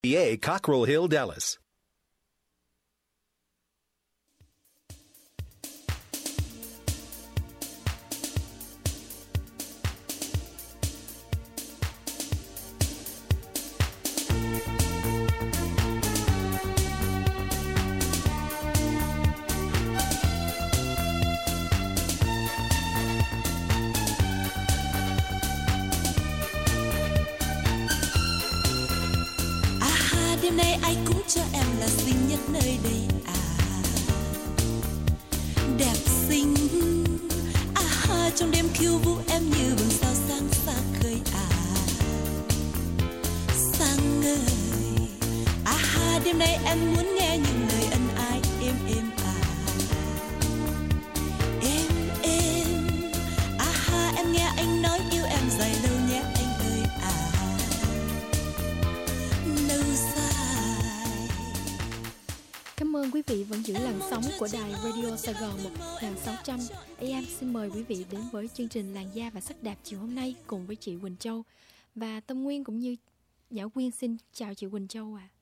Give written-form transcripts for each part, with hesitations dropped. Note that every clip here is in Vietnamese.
VA Cockrell Hill, Dallas. Đêm nay ai cũng cho em là xinh nhất nơi đây à, đẹp xinh à, trong đêm khiêu vũ em như vầng sao sáng xa khơi à, sáng ngời à, đêm nay em muốn nghe những lời ân ái êm êm à, êm êm à, em nghe anh nói yêu em dài lâu nhé anh ơi à, lâu dài. Cảm ơn quý vị vẫn giữ làn sóng của đài Radio Sài Gòn 1600 AM. Xin mời quý vị đến với chương trình Làn da và sắc đẹp chiều hôm nay cùng với chị Quỳnh Châu và Tâm Nguyên cũng như Nhã Quyên. Xin chào chị Quỳnh Châu ạ.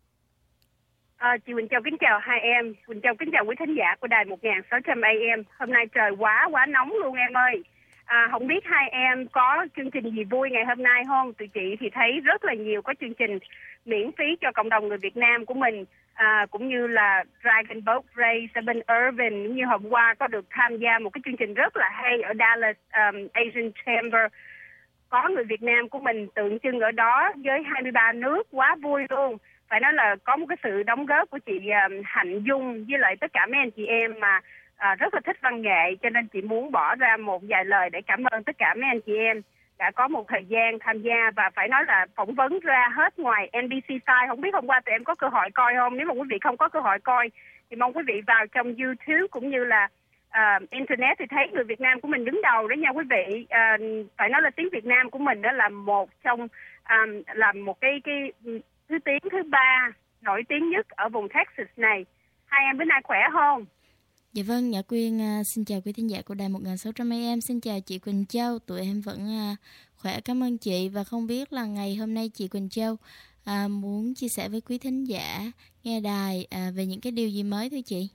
Chị Quỳnh Châu kính chào hai em. Quỳnh Châu kính chào quý thính giả của đài 1600 AM. Hôm nay trời quá nóng luôn em ơi. Không biết hai em có chương trình gì vui ngày hôm nay không? Tụi chị thì thấy rất là nhiều có chương trình miễn phí cho cộng đồng người Việt Nam của mình. Cũng như là Dragon Boat Race, bên Irvine, như hôm qua có được tham gia một cái chương trình rất là hay ở Dallas Asian Chamber. Có người Việt Nam của mình tượng trưng ở đó với 23 nước, quá vui luôn. Phải nói là có một cái sự đóng góp của chị Hạnh Dung với lại tất cả mấy anh chị em mà rất là thích văn nghệ, cho nên chị muốn bỏ ra một vài lời để cảm ơn tất cả mấy anh chị em đã có một thời gian tham gia. Và phải nói là phỏng vấn ra hết ngoài NBC Style. Không biết hôm qua tụi em có cơ hội coi không? Nếu mà quý vị không có cơ hội coi thì mong quý vị vào trong YouTube cũng như là Internet thì thấy người Việt Nam của mình đứng đầu đó nha quý vị. Phải nói là tiếng Việt Nam của mình đó là một trong là một cái thứ tiếng thứ ba nổi tiếng nhất ở vùng Texas này. Hai em bữa nay khỏe không? Dạ vâng, Nhã Quyên xin chào quý thính giả của đài 1600 AM. Xin chào chị Quỳnh Châu, tụi em vẫn khỏe, cảm ơn chị. Và không biết là ngày hôm nay chị Quỳnh Châu muốn chia sẻ với quý thính giả nghe đài về những cái điều gì mới thưa chị?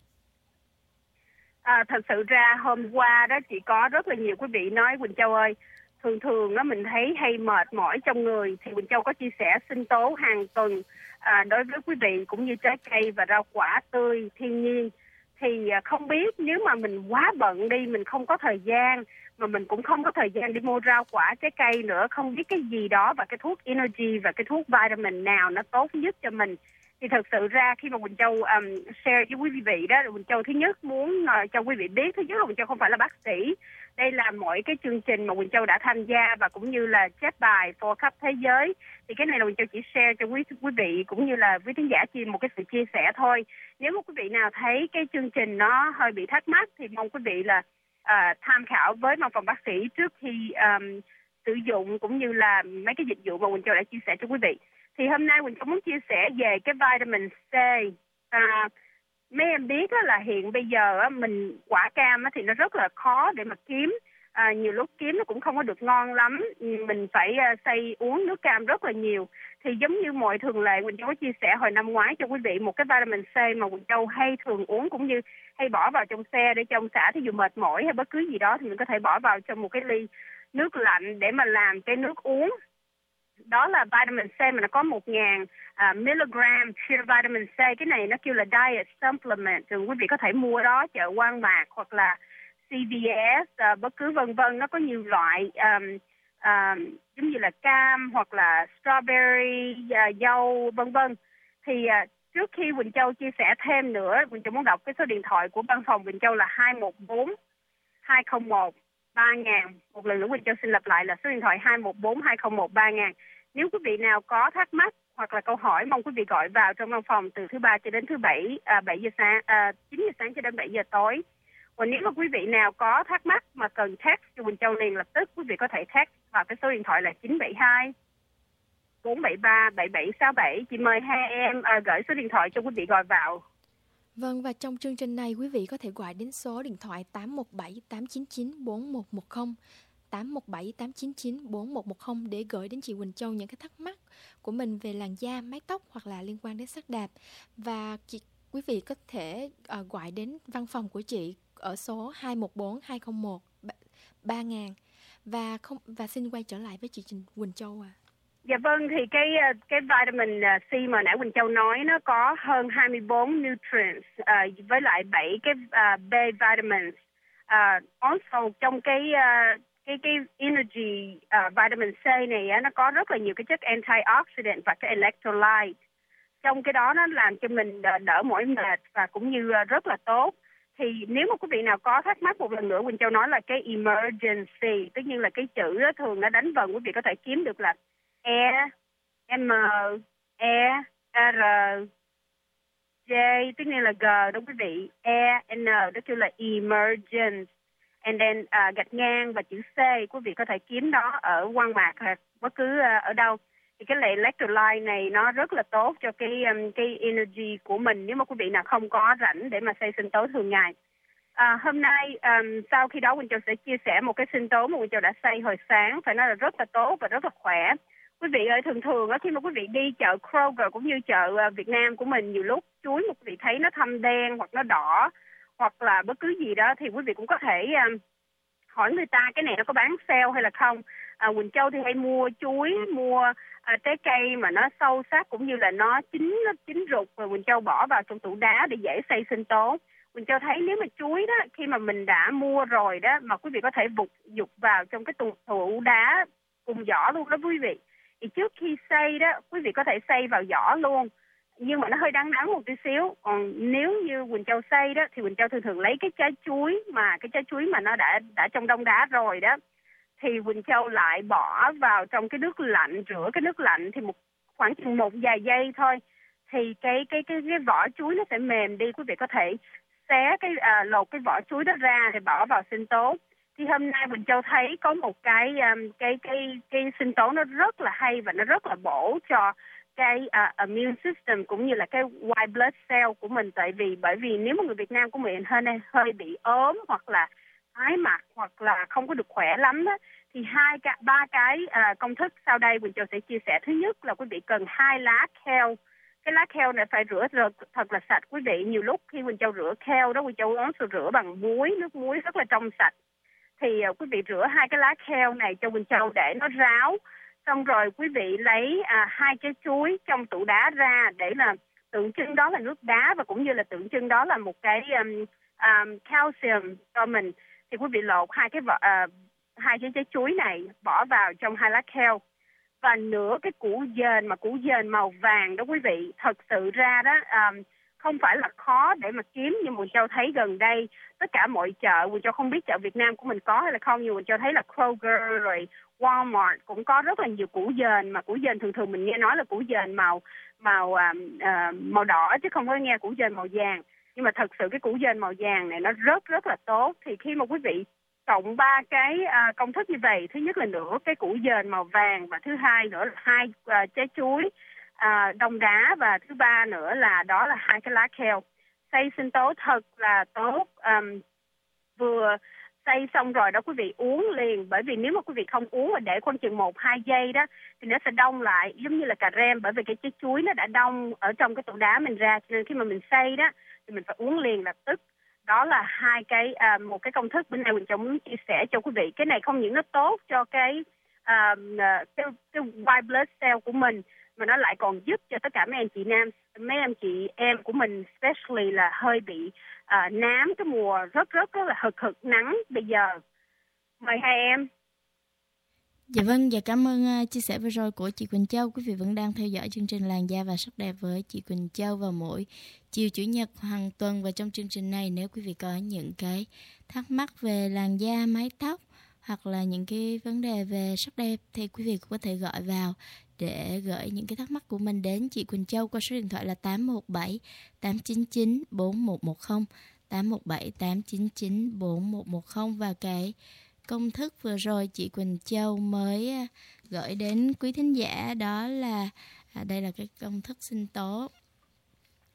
Thật sự ra hôm qua đó chị có rất là nhiều quý vị nói Quỳnh Châu ơi, thường đó mình thấy hay mệt mỏi trong người, thì Quỳnh Châu có chia sẻ sinh tố hàng tuần đối với quý vị cũng như trái cây và rau quả tươi thiên nhiên. Thì không biết nếu mà mình quá bận đi, mình không có thời gian, mà mình cũng không có thời gian đi mua rau quả trái cây nữa, không biết cái gì đó và cái thuốc energy và cái thuốc vitamin nào nó tốt nhất cho mình. Thì thật sự ra khi mà Quỳnh Châu share với quý vị đó, Quỳnh Châu thứ nhất muốn cho quý vị biết, thứ nhất là Quỳnh Châu không phải là bác sĩ. Đây là mỗi cái chương trình mà Quỳnh Châu đã tham gia và cũng như là chép bài for khắp thế giới. Thì cái này là Quỳnh Châu chỉ share cho quý vị cũng như là quý thính giả một cái sự chia sẻ thôi. Nếu mà quý vị nào thấy cái chương trình nó hơi bị thắc mắc thì mong quý vị là tham khảo với văn phòng bác sĩ trước khi sử dụng cũng như là mấy cái dịch vụ mà Quỳnh Châu đã chia sẻ cho quý vị. Thì hôm nay Quỳnh Châu muốn chia sẻ về cái vitamin C. Mấy em biết là hiện bây giờ mình quả cam thì nó rất là khó để mà kiếm. Nhiều lúc kiếm nó cũng không có được ngon lắm. Mình phải xay uống nước cam rất là nhiều. Thì giống như mọi thường lệ, Quỳnh Châu có chia sẻ hồi năm ngoái cho quý vị một cái vitamin C mà Quỳnh Châu hay thường uống cũng như hay bỏ vào trong xe để trong xả, thí dụ mệt mỏi hay bất cứ gì đó thì mình có thể bỏ vào trong một cái ly nước lạnh để mà làm cái nước uống. Đó là vitamin C mà nó có 1.000 milligram pure vitamin C. Cái này nó kêu là diet supplement. Thì quý vị có thể mua đó chợ Quang Mạc hoặc là CVS, bất cứ vân vân. Nó có nhiều loại giống như là cam hoặc là strawberry, dâu vân vân. Thì trước khi Quỳnh Châu chia sẻ thêm nữa, Quỳnh Châu muốn đọc cái số điện thoại của văn phòng Quỳnh Châu là 214 201 3000. Một lần nữa Quỳnh Châu xin lặp lại là số điện thoại 214 201 3000. Nếu quý vị nào có thắc mắc hoặc là câu hỏi, mong quý vị gọi vào trong văn phòng từ thứ Ba cho đến thứ Bảy, 9 giờ sáng cho đến 7 giờ tối. Còn nếu mà quý vị nào có thắc mắc mà cần text cho Quỳnh Châu liền lập tức, quý vị có thể text vào cái số điện thoại là 972 473 7767. Chị mời hai em gửi số điện thoại cho quý vị gọi vào. Vâng, và trong chương trình này quý vị có thể gọi đến số điện thoại 817 899 4110, 817 899 4110 để gửi đến chị Quỳnh Châu những cái thắc mắc của mình về làn da, mái tóc hoặc là liên quan đến sắc đẹp. Và quý vị có thể gọi đến văn phòng của chị ở số 214 201 3000 và xin quay trở lại với chị Quỳnh Châu ạ. Dạ vâng, thì cái vitamin C mà nãy Quỳnh Châu nói nó có hơn 24 nutrients với lại 7 cái B vitamins. Also trong cái energy vitamin C này nó có rất là nhiều cái chất antioxidant và cái electrolyte. Trong cái đó nó làm cho mình đỡ mỏi mệt và cũng như rất là tốt. Thì nếu mà quý vị nào có thắc mắc, một lần nữa Quỳnh Châu nói là cái emergency, tất nhiên là cái chữ đó, thường nó đánh vần, quý vị có thể kiếm được là R, tất nhiên là G đó quý vị, N đó kêu là emergence, and then gạch ngang và chữ C, quý vị có thể kiếm đó ở quang mạc hoặc bất cứ ở đâu. Thì cái electrolyte này nó rất là tốt cho cái energy của mình nếu mà quý vị nào không có rảnh để mà xay sinh tố thường ngày. Hôm nay sau khi đó Quỳnh Châu sẽ chia sẻ một cái sinh tố mà Quỳnh Châu đã xay hồi sáng, phải nói là rất là tốt và rất là khỏe. Quý vị ơi, thường khi mà quý vị đi chợ Kroger cũng như chợ Việt Nam của mình, nhiều lúc chuối mà quý vị thấy nó thâm đen hoặc nó đỏ hoặc là bất cứ gì đó thì quý vị cũng có thể hỏi người ta cái này nó có bán sale hay là không. Quỳnh Châu thì hay mua chuối, mua trái cây mà nó sâu sắc cũng như là nó chín rụt, và Quỳnh Châu bỏ vào trong tủ đá để dễ xay sinh tố. Quỳnh Châu thấy nếu mà chuối đó khi mà mình đã mua rồi đó mà quý vị có thể dục vào trong cái tủ đá cùng vỏ luôn đó quý vị. Thì trước khi xay đó quý vị có thể xay vào vỏ luôn, nhưng mà nó hơi đắng một tí xíu. Còn nếu như Quỳnh Châu xay đó thì Quỳnh Châu thường lấy cái trái chuối mà nó đã trong đông đá rồi đó, thì Quỳnh Châu lại bỏ vào trong cái nước lạnh, rửa cái nước lạnh thì khoảng chừng vài giây thôi, thì cái vỏ chuối nó sẽ mềm đi. Quý vị có thể xé lột cái vỏ chuối đó ra để bỏ vào sinh tố. Thì hôm nay Quỳnh Châu thấy có một cái sinh tố nó rất là hay và nó rất là bổ cho cái immune system cũng như là cái white blood cell của mình. Bởi vì nếu mà người Việt Nam của mình hơi bị ốm hoặc là tái mặt hoặc là không có được khỏe lắm đó, thì ba cái công thức sau đây Quỳnh Châu sẽ chia sẻ. Thứ nhất là quý vị cần 2 lá kale. Cái lá kale này phải rửa thật là sạch quý vị. Nhiều lúc khi Quỳnh Châu rửa kale đó, Quỳnh Châu rửa bằng nước muối rất là trong sạch. Thì quý vị rửa 2 cái lá kale này cho Quỳnh Châu để nó ráo. Xong rồi quý vị lấy 2 trái chuối trong tủ đá ra để là tượng trưng đó là nước đá và cũng như là tượng trưng đó là một cái calcium cho mình. Thì quý vị lột 2 trái chuối này bỏ vào trong 2 lá kale và nửa cái củ dền màu vàng đó quý vị. Thật sự ra đó không phải là khó để mà kiếm, nhưng Quỳnh Châu thấy gần đây tất cả mọi chợ, Quỳnh Châu không biết chợ Việt Nam của mình có hay là không, nhưng Quỳnh Châu thấy là Kroger rồi Walmart cũng có rất là nhiều củ dền, mà củ dền thường mình nghe nói là củ dền màu đỏ chứ không có nghe củ dền màu vàng. Nhưng mà thật sự cái củ dền màu vàng này nó rất là tốt. Thì khi mà quý vị cộng 3 cái công thức như vậy, thứ nhất là nửa cái củ dền màu vàng, và thứ hai nữa là 2 trái chuối đông đá, và thứ ba nữa là đó là 2 cái lá kale. Xay sinh tố thật là tốt. Vừa xay xong rồi đó quý vị uống liền, bởi vì nếu mà quý vị không uống và để khoảng chừng 1-2 giây đó thì nó sẽ đông lại giống như là cà rem, bởi vì cái trái chuối nó đã đông ở trong cái tủ đá mình ra, cho nên khi mà mình xay đó thì mình phải uống liền lập tức. Đó là một cái công thức bữa nay mình muốn chia sẻ cho quý vị. Cái này không những nó tốt cho cái white blood cell của mình, mà nó lại còn giúp cho tất cả mấy anh chị em của mình, especially là hơi bị nám cái mùa rất là hực nắng bây giờ. Mời hai em. Dạ vâng, và cảm ơn chia sẻ vừa rồi của chị Quỳnh Châu. Quý vị vẫn đang theo dõi chương trình Làn da và sắc đẹp với chị Quỳnh Châu vào mỗi chiều Chủ nhật hàng tuần. Và trong chương trình này, nếu quý vị có những cái thắc mắc về làn da, mái tóc hoặc là những cái vấn đề về sắc đẹp thì quý vị cũng có thể gọi vào để gửi những cái thắc mắc của mình đến chị Quỳnh Châu qua số điện thoại là 817 899 4110, 817 899 4110. Và cái công thức vừa rồi chị Quỳnh Châu mới gửi đến quý thính giả, đó là đây là cái công thức sinh tố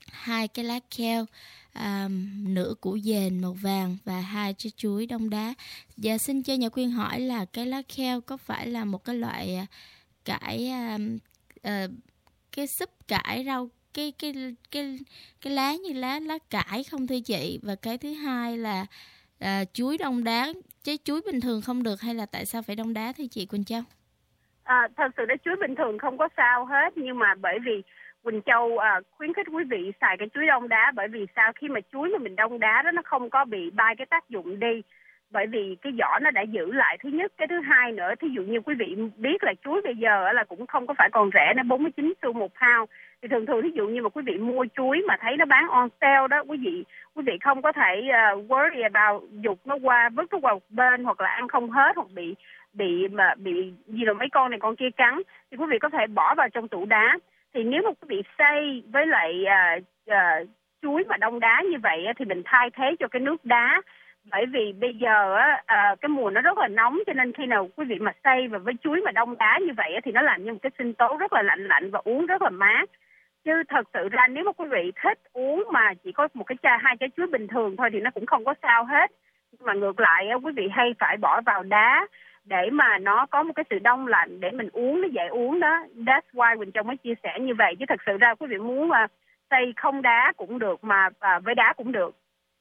2 cái lá keo, nửa củ dền màu vàng và 2 trái chuối đông đá. Và xin cho Nhã Quyên hỏi là cái lá keo có phải là một cái loại cải, cái súp cải rau, cái lá như lá cải không thưa chị? Và cái thứ hai là chuối đông đá, trái chuối bình thường không được hay là tại sao phải đông đá thưa chị Quỳnh Châu? Thật sự chuối bình thường không có sao hết, nhưng mà bởi vì Quỳnh Châu khuyến khích quý vị xài cái chuối đông đá, bởi vì sao? Khi mà chuối mà mình đông đá đó, nó không có bị bay cái tác dụng đi, bởi vì cái vỏ nó đã giữ lại, thứ nhất. Cái thứ hai nữa, thí dụ như quý vị biết là chuối bây giờ là cũng không có phải còn rẻ, nó 49 xu một pound. Thì thường thí dụ như mà quý vị mua chuối mà thấy nó bán on sale đó, quý vị không có thể worry about dục nó qua, vứt nó qua một bên, hoặc là ăn không hết, hoặc bị gì rồi mấy con này con kia cắn, thì quý vị có thể bỏ vào trong tủ đá. Thì nếu mà quý vị xay với lại chuối mà đông đá như vậy thì mình thay thế cho cái nước đá. Bởi vì bây giờ cái mùa nó rất là nóng, cho nên khi nào quý vị mà xay và với chuối mà đông đá như vậy thì nó làm như một cái sinh tố rất là lạnh và uống rất là mát. Chứ thật sự ra nếu mà quý vị thích uống mà chỉ có một cái hai trái chuối bình thường thôi thì nó cũng không có sao hết. Nhưng mà ngược lại quý vị hay phải bỏ vào đá để mà nó có một cái sự đông lạnh để mình uống, nó dễ uống đó. That's why Quỳnh Châu mới chia sẻ như vậy. Chứ thật sự ra quý vị muốn xay không đá cũng được, mà với đá cũng được.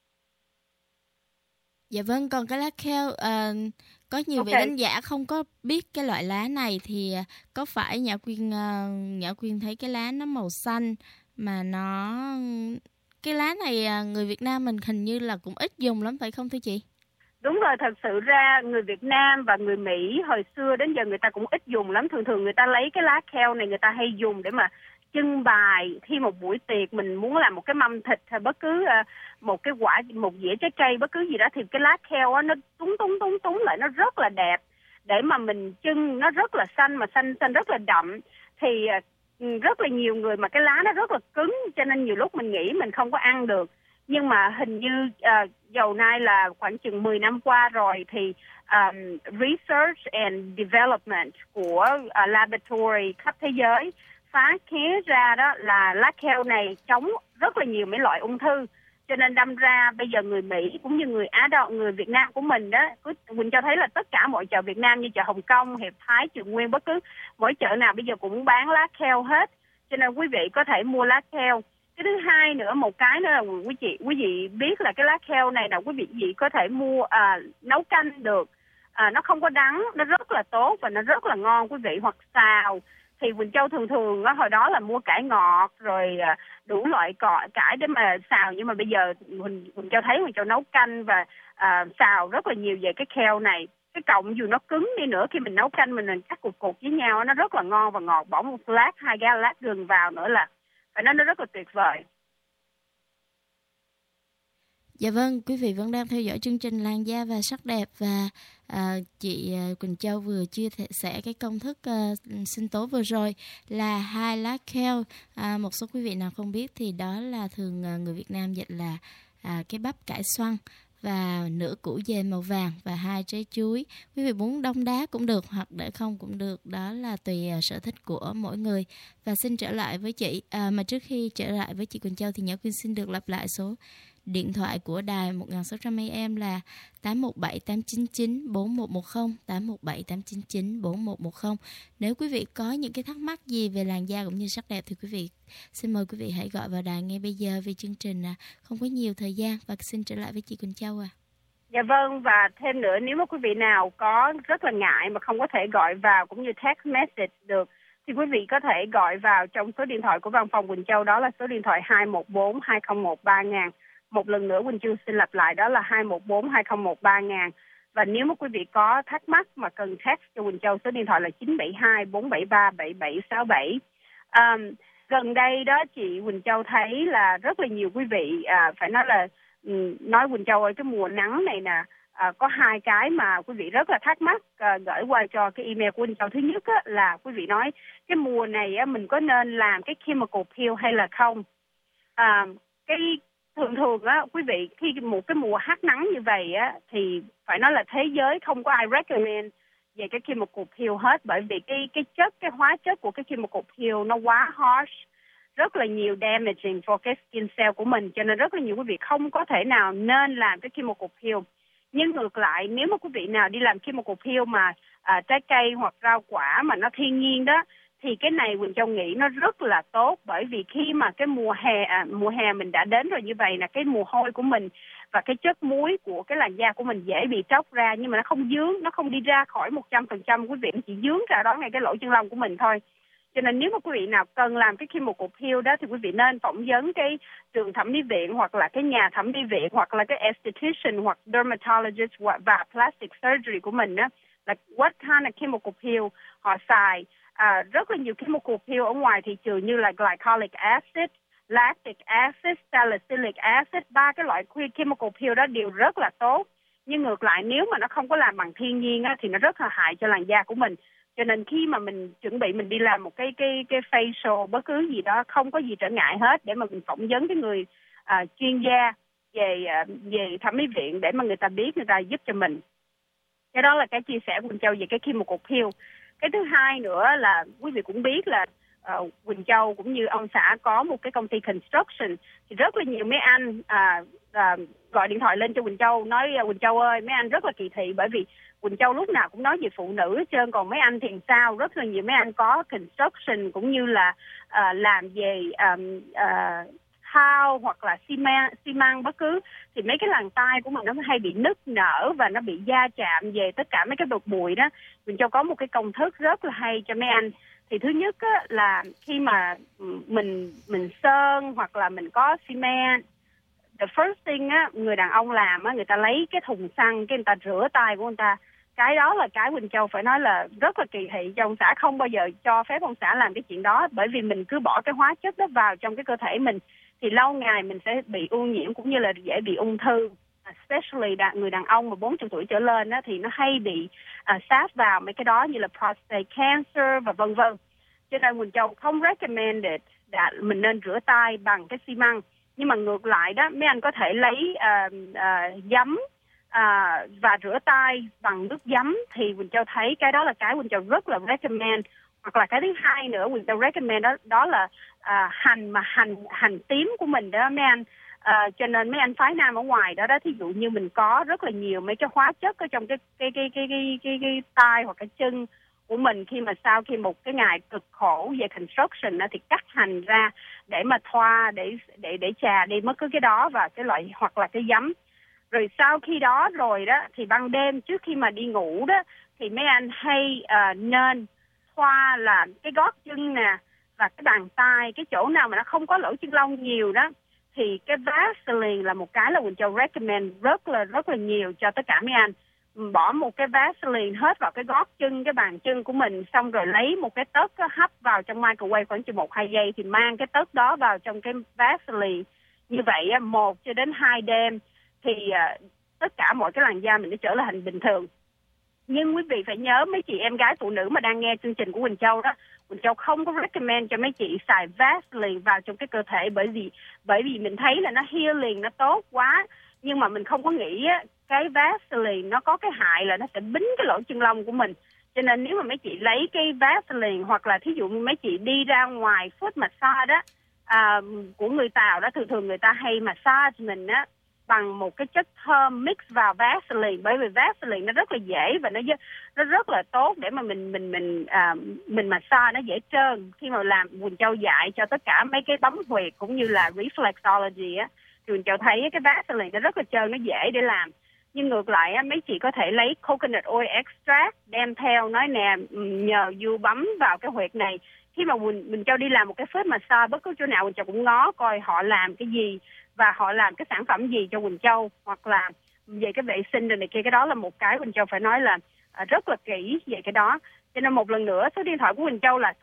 Dạ vâng, còn cái lá keo, có nhiều vị đánh giả không có biết cái loại lá này thì có phải Nhã Quyên thấy cái lá nó màu xanh mà cái lá này người Việt Nam mình hình như là cũng ít dùng lắm phải không thưa chị? Đúng rồi, thật sự ra người Việt Nam và người Mỹ hồi xưa đến giờ người ta cũng ít dùng lắm. Thường người ta lấy cái lá keo này người ta hay dùng để mà trưng bày khi một buổi tiệc mình muốn làm một cái mâm thịt hay bất cứ một dĩa trái cây bất cứ gì đó, thì cái lá keo nó túng lại, nó rất là đẹp để mà mình trưng. Nó rất là xanh, mà xanh rất là đậm. Thì rất là nhiều người mà cái lá nó rất là cứng, cho nên nhiều lúc mình nghĩ mình không có ăn được. Nhưng mà hình như dầu nay là khoảng chừng 10 năm qua rồi thì research and development của laboratory khắp thế giới phát hiện ra đó là lá keo này chống rất là nhiều mấy loại ung thư. Cho nên đâm ra bây giờ người Mỹ cũng như người Á Đông, người Việt Nam của mình đó, Quỳnh cho thấy là tất cả mọi chợ Việt Nam như chợ Hồng Kông, Hiệp Thái, Trường Nguyên, bất cứ mỗi chợ nào bây giờ cũng bán lá keo hết. Cho nên quý vị có thể mua lá keo. Cái thứ hai nữa, một cái nữa là quý vị biết là cái lá keo này là quý vị có thể mua nấu canh được. Nó không có đắng, nó rất là tốt và nó rất là ngon quý vị, hoặc xào. Thì Quỳnh Châu thường hồi đó là mua cải ngọt rồi đủ loại cải để mà xào, nhưng mà bây giờ Quỳnh Châu thấy Quỳnh Châu nấu canh và xào rất là nhiều về cái keo này. Cái cọng dù nó cứng đi nữa, khi mình nấu canh mình cắt cục với nhau nó rất là ngon và ngọt, bỏ một lát, 2 lát gừng vào nữa là phải nói nó rất là tuyệt vời. Dạ vâng, quý vị vẫn đang theo dõi chương trình Làn da và sắc đẹp, và chị Quỳnh Châu vừa chia sẻ cái công thức sinh tố vừa rồi là 2 lá keo. Một số quý vị nào không biết thì đó là thường người Việt Nam dịch là cái bắp cải xoăn, và nửa củ dền màu vàng và 2 trái chuối. Quý vị muốn đông đá cũng được hoặc để không cũng được, đó là tùy sở thích của mỗi người. Và xin trở lại với chị, mà trước khi trở lại với chị Quỳnh Châu thì Nhã Quyên xin được lặp lại số điện thoại của đài 1600 AM là 817 899 4110, 817 899 4110. Nếu quý vị có những cái thắc mắc gì về làn da cũng như sắc đẹp thì quý vị xin mời quý vị hãy gọi vào đài ngay bây giờ, vì chương trình không có nhiều thời gian. Và xin trở lại với chị Quỳnh Châu ạ. Dạ vâng, và thêm nữa, nếu mà quý vị nào có rất là ngại mà không có thể gọi vào cũng như text message được thì quý vị có thể gọi vào trong số điện thoại của văn phòng Quỳnh Châu, đó là số điện thoại 214 201 3000. Một lần nữa Quỳnh Châu xin lặp lại, đó là 214 201 3000. Và nếu mà quý vị có thắc mắc mà cần text cho Quỳnh Châu, số điện thoại là 972 473 7767. Gần đây đó chị Quỳnh Châu thấy là rất là nhiều quý vị phải nói là nói Quỳnh Châu ơi, cái mùa nắng này nè, có 2 cái mà quý vị rất là thắc mắc gửi qua cho cái email của Quỳnh Châu. Thứ nhất là quý vị nói cái mùa này mình có nên làm cái chemical peel hay là không. Cái thường quý vị khi một cái mùa hắt nắng như vậy thì phải nói là thế giới không có ai recommend về cái chemical peel hết, bởi vì cái hóa chất của cái chemical peel nó quá harsh, rất là nhiều damaging for cái skin cell của mình, cho nên rất là nhiều quý vị không có thể nào nên làm cái chemical peel. Nhưng ngược lại, nếu mà quý vị nào đi làm chemical peel mà trái cây hoặc rau quả mà nó thiên nhiên đó, thì cái này Quỳnh Châu nghĩ nó rất là tốt, bởi vì khi mà cái mùa hè mình đã đến rồi như vậy là cái mồ hôi của mình và cái chất muối của cái làn da của mình dễ bị tróc ra, nhưng mà nó không dướng, nó không đi ra khỏi 100%, quý vị, nó chỉ dướng ra đó ngay cái lỗ chân lông của mình thôi. Cho nên nếu mà quý vị nào cần làm cái chemical peel đó thì quý vị nên phỏng vấn cái trường thẩm mỹ viện hoặc là cái nhà thẩm mỹ viện hoặc là cái esthetician hoặc dermatologist và plastic surgery của mình đó, là what kind of chemical peel họ xài. Rất là nhiều chemical peel ở ngoài thị trường như là glycolic acid, lactic acid, salicylic acid, 3 cái loại chemical peel đó đều rất là tốt. Nhưng ngược lại nếu mà nó không có làm bằng thiên nhiên á, thì nó rất là hại cho làn da của mình. Cho nên khi mà mình chuẩn bị mình đi làm một cái facial bất cứ gì đó, không có gì trở ngại hết để mà mình phỏng vấn cái người chuyên gia về thẩm mỹ viện để mà người ta biết, người ta giúp cho mình. Cái đó là cái chia sẻ của Quỳnh Châu về cái chemical peel. Cái thứ hai nữa là quý vị cũng biết là Quỳnh Châu cũng như ông xã có một cái công ty construction, thì rất là nhiều mấy anh gọi điện thoại lên cho Quỳnh Châu nói Quỳnh Châu ơi, mấy anh rất là kỳ thị, bởi vì Quỳnh Châu lúc nào cũng nói về phụ nữ hết trơn, còn mấy anh thì sao? Rất là nhiều mấy anh có construction cũng như là làm về thao hoặc là xi măng bất cứ, thì mấy cái làn tay của mình nó hay bị nứt nở và nó bị va chạm về tất cả mấy cái bột bụi đó. Quỳnh Châu có một cái công thức rất là hay cho mấy anh. Thì thứ nhất á, là khi mà mình sơn hoặc là mình có xi men, the first thing á, người đàn ông làm á, người ta lấy cái thùng xăng, cái người ta rửa tay của người ta. Cái đó là cái Quỳnh Châu phải nói là rất là kỳ thị cho ông xã, không bao giờ cho phép ông xã làm cái chuyện đó, bởi vì mình cứ bỏ cái hóa chất đó vào trong cái cơ thể mình thì lâu ngày mình sẽ bị ô nhiễm cũng như là dễ bị ung thư. Especially người đàn ông mà 40 tuổi trở lên đó, thì nó hay bị sát vào mấy cái đó như là prostate cancer và vân vân. Cho nên Quỳnh Châu không recommend mình nên rửa tay bằng cái xi măng. Nhưng mà ngược lại đó, mấy anh có thể lấy giấm và rửa tay bằng nước giấm, thì Quỳnh Châu thấy cái đó là cái Quỳnh Châu rất là recommend. Hoặc là cái thứ hai nữa Quỳnh Châu recommend đó là hành tím của mình đó mấy anh. Cho nên mấy anh phái nam ở ngoài đó, thí dụ như mình có rất là nhiều mấy cái hóa chất ở trong cái tay hoặc cái chân của mình, khi mà sau khi một cái ngày cực khổ về construction đó, thì cắt hành ra để mà thoa để chà đi mất cái đó và cái loại hoặc là cái giấm. Rồi sau khi đó rồi đó thì ban đêm trước khi mà đi ngủ đó thì mấy anh hay nên thoa là cái gót chân nè và cái bàn tay, cái chỗ nào mà nó không có lỗ chân lông nhiều đó, thì cái Vaseline là một cái là Quỳnh Châu recommend rất là nhiều cho tất cả mấy anh. Bỏ một cái Vaseline hết vào cái gót chân, cái bàn chân của mình, xong rồi lấy một cái tớt hấp vào trong microwave khoảng chừng 1-2 giây, thì mang cái tớt đó vào trong cái Vaseline. Như vậy 1 cho đến 2 đêm thì tất cả mọi cái làn da mình nó trở lại hình bình thường. Nhưng quý vị phải nhớ, mấy chị em gái phụ nữ mà đang nghe chương trình của Quỳnh Châu đó, Quỳnh Châu không có recommend cho mấy chị xài Vaseline vào trong cái cơ thể, bởi vì mình thấy là nó healing, nó tốt quá, nhưng mà mình không có nghĩ cái Vaseline nó có cái hại là nó sẽ bính cái lỗ chân lông của mình. Cho nên nếu mà mấy chị lấy cái Vaseline, hoặc là thí dụ mấy chị đi ra ngoài foot massage đó của người Tàu đó, thường người ta hay massage mình á bằng một cái chất thơm mix vào Vaseline, bởi vì Vaseline nó rất là dễ và nó rất là tốt để mà mình massage, nó dễ trơn. Khi mà làm, Quỳnh Châu dạy cho tất cả mấy cái bấm huyệt cũng như là reflexology á, thì Quỳnh Châu thấy cái Vaseline nó rất là trơn, nó dễ để làm. Nhưng ngược lại á, mấy chị có thể lấy coconut oil extract đem theo, nói nè nhờ du bấm vào cái huyệt này. Khi mà Quỳnh Châu đi làm một cái foot massage bất cứ chỗ nào, Quỳnh Châu cũng ngó coi họ làm cái gì và họ làm cái sản phẩm gì cho Quỳnh Châu, hoặc là về cái vệ sinh rồi này kia. Cái đó là một cái Quỳnh Châu phải nói là rất là kỹ về cái đó. Cho nên một lần nữa, số điện thoại của Quỳnh Châu là số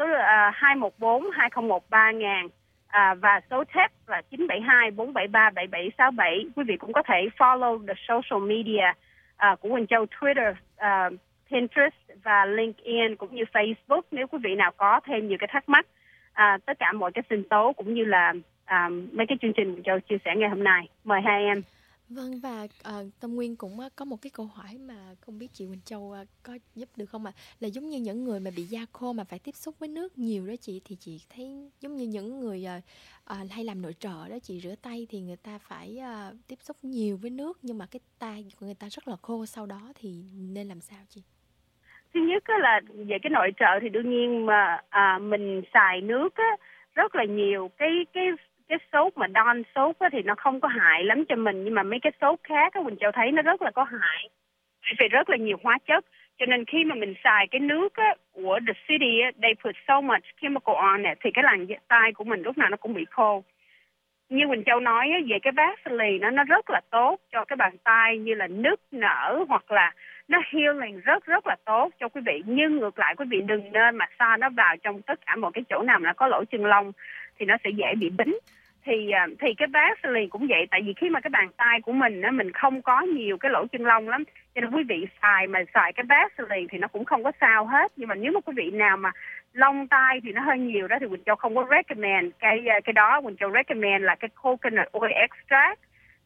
214-201-3000 và số text là 972-473-7767. Quý vị cũng có thể follow the social media của Quỳnh Châu, Twitter, Pinterest và LinkedIn cũng như Facebook, nếu quý vị nào có thêm nhiều cái thắc mắc, tất cả mọi cái sinh tố cũng như là mấy cái chương trình Quỳnh Châu chia sẻ ngày hôm nay. Mời hai em. Vâng, và Tâm Nguyên cũng có một cái câu hỏi mà không biết chị Quỳnh Châu có giúp được không ạ? Là giống như những người mà bị da khô mà phải tiếp xúc với nước nhiều đó chị, thì chị thấy giống như những người hay làm nội trợ đó chị, rửa tay thì người ta phải tiếp xúc nhiều với nước, nhưng mà cái tay của người ta rất là khô sau đó, thì nên làm sao chị? Thứ nhất là về cái nội trợ thì đương nhiên mà mình xài nước á, rất là nhiều. Cái sốt mà Dawn sốt á, thì nó không có hại lắm cho mình, nhưng mà mấy cái sốt khác á, Quỳnh Châu thấy nó rất là có hại, vì rất là nhiều hóa chất. Cho nên khi mà mình xài cái nước á, của The City á, they put so much chemical on it, thì cái làn tay của mình lúc nào nó cũng bị khô. Như Quỳnh Châu nói á, về cái Vaseline nó rất là tốt cho cái bàn tay, như là nứt nở hoặc là nó healing rất là tốt cho quý vị. Nhưng ngược lại quý vị đừng nên mà xa nó vào trong tất cả mọi cái chỗ nào mà có lỗ chân lông, thì nó sẽ dễ bị bính. Thì cái Vaseline cũng vậy, tại vì khi mà cái bàn tay của mình á, mình không có nhiều cái lỗ chân lông lắm, cho nên quý vị xài cái Vaseline thì nó cũng không có sao hết. Nhưng mà nếu mà quý vị nào mà lông tay thì nó hơi nhiều đó, thì Quỳnh Châu không có recommend cái đó. Quỳnh Châu recommend là cái coconut oil extract.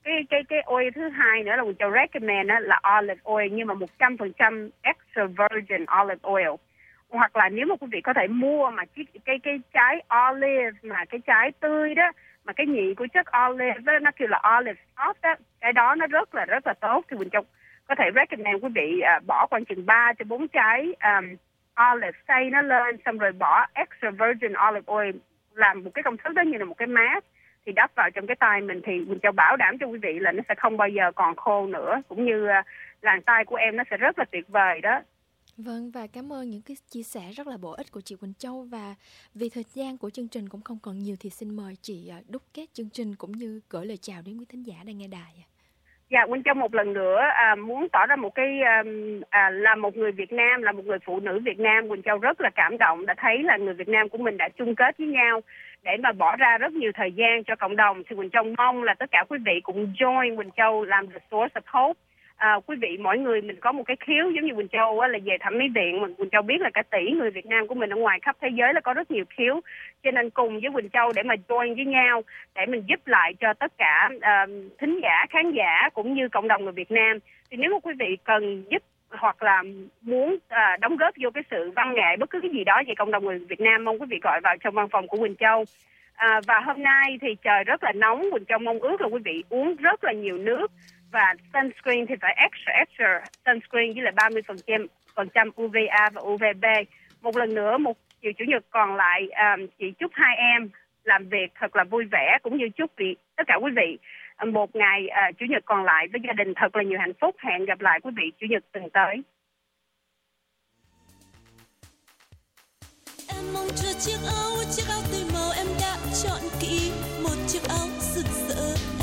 Cái oil thứ hai nữa là Quỳnh Châu recommend là olive oil, nhưng mà 100% extra virgin olive oil. Hoặc là nếu mà quý vị có thể mua mà cái trái olive mà cái trái tươi đó, mà cái nhị của chất olive đó, nó kêu là olive oil đó, cái đó nó rất là tốt, thì Quỳnh Châu có thể recommend quý vị bỏ khoảng chừng 3 cho 4 trái olive, xay nó lên xong rồi bỏ extra virgin olive oil, làm một cái công thức đó như là một cái mask, thì đắp vào trong cái tay mình, thì mình cho bảo đảm cho quý vị là nó sẽ không bao giờ còn khô nữa, cũng như làn tay của em nó sẽ rất là tuyệt vời đó. Vâng, và cảm ơn những cái chia sẻ rất là bổ ích của chị Quỳnh Châu. Và vì thời gian của chương trình cũng không còn nhiều thì xin mời chị đúc kết chương trình cũng như gửi lời chào đến quý thính giả đang nghe đài. Dạ, Quỳnh Châu một lần nữa muốn tỏ ra một cái là một người Việt Nam, là một người phụ nữ Việt Nam, Quỳnh Châu rất là cảm động đã thấy là người Việt Nam của mình đã chung kết với nhau để mà bỏ ra rất nhiều thời gian cho cộng đồng. Thì Quỳnh Châu mong là tất cả quý vị cũng join Quỳnh Châu làm the source of hope. Quý vị mỗi người mình có một cái khiếu, giống như Quỳnh Châu là về thẩm mỹ viện, mình Quỳnh Châu biết là cả tỷ người Việt Nam của mình ở ngoài khắp thế giới là có rất nhiều khiếu, cho nên cùng với Quỳnh Châu để mà join với nhau để mình giúp lại cho tất cả thính giả, khán giả cũng như cộng đồng người Việt Nam. Thì nếu mà quý vị cần giúp hoặc là muốn đóng góp vô cái sự văn nghệ bất cứ cái gì đó về cộng đồng người Việt Nam, mong quý vị gọi vào trong văn phòng của Quỳnh Châu. Và hôm nay thì trời rất là nóng, Quỳnh Châu mong ước là quý vị uống rất là nhiều nước, và sunscreen thì phải extra sunscreen với lại 30% UVA và UVB. Một lần nữa, một chiều chủ nhật còn lại, chị chúc hai em làm việc thật là vui vẻ, cũng như chúc tất cả quý vị một ngày chủ nhật còn lại với gia đình thật là nhiều hạnh phúc. Hẹn gặp lại quý vị chủ nhật tuần tới. Em mong chờ chiếc áo tươi màu em đã chọn kỹ, một chiếc áo rực rỡ.